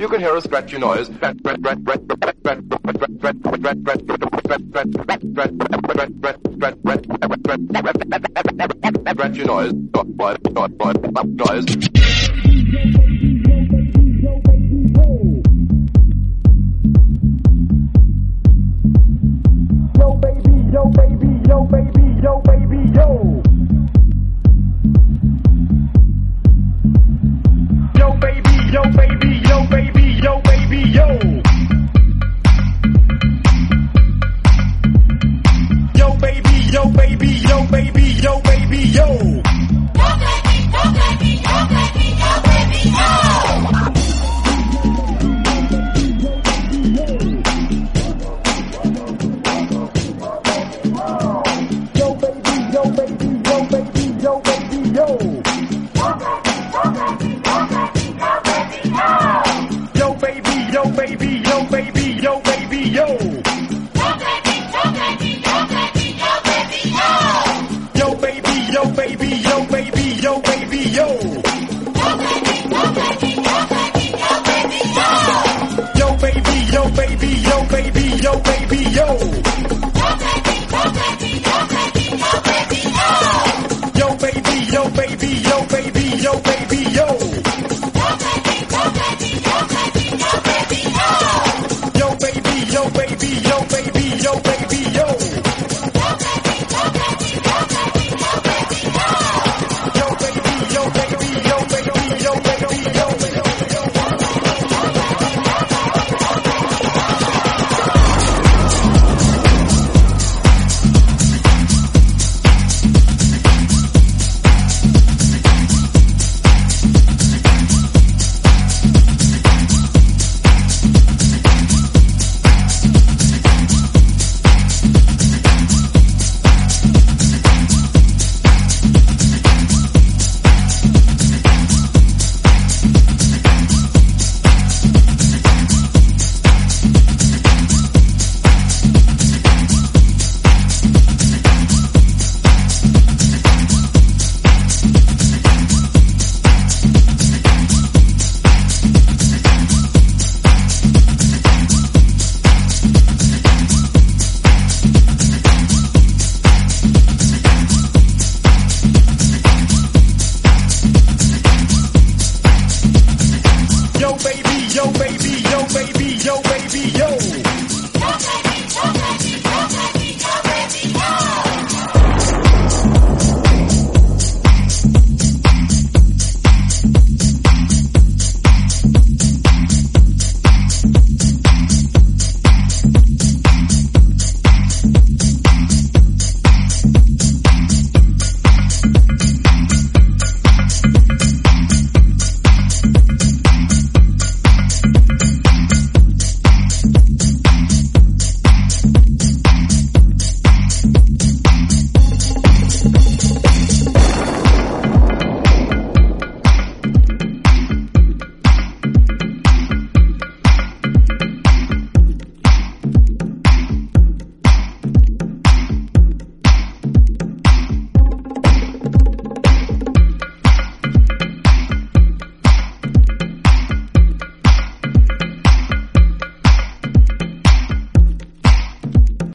you can hear a scratchy noise. Scratchy noise. Noise. Yo baby, yo baby, yo baby, yo baby, yo. Yo baby, yo baby, yo baby, yo baby, yo. Yo baby, yo baby, yo baby, yo baby, yo. Yo baby, yo baby, yo baby, yo baby, yo. Yo baby, yo baby, yo baby, yo. Yo baby, yo baby, yo baby, yo baby, yo. Yo baby, yo baby, yo baby, yo baby, yo.